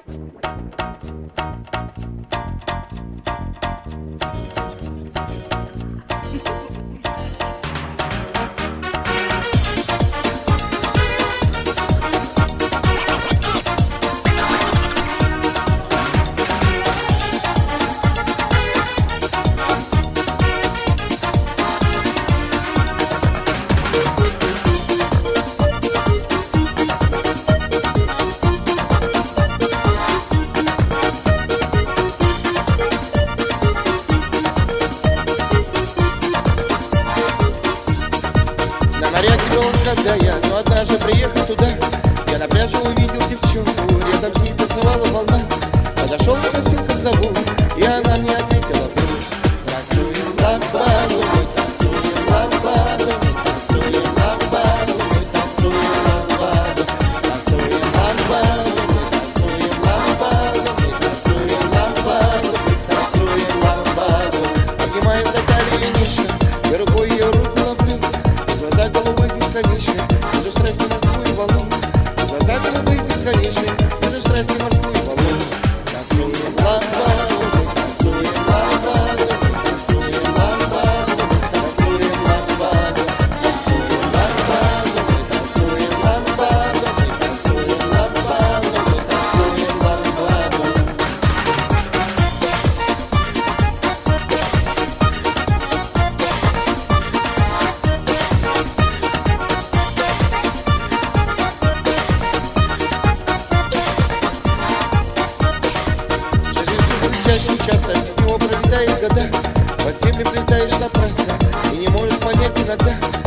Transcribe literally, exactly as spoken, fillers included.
Когда я, но однажды приехал туда, я на пляже увидел девчонку, рядом с ней танцевала волна. Подошел, спросил, как зовут, и она мне ответила вдруг: танцуем ламбаду, мы танцуем ламбаду, мы танцуем ламбаду, мы танцуем ламбаду, танцуем ламбаду, мы танцуем ламбаду, мы танцуем ламбаду, танцуем ламбаду. Обнимаем за талию нежно, я рукой ее руку ловлю, глаза голубые бесконечные, вижу страсти морскую волну. Глаза голубые бесконечные, вижу страсти морскую волну. Танцуем ламбаду, мы танцуем ламбаду, мы танцуем ламбаду, танцуем ламбаду, танцуем ламбаду, мы танцуем ламбаду, мы танцуем ламбаду, мы танцуем ламбаду. Часто без него пролетают года, под землю прилетаешь напрасно и не можешь понять иногда,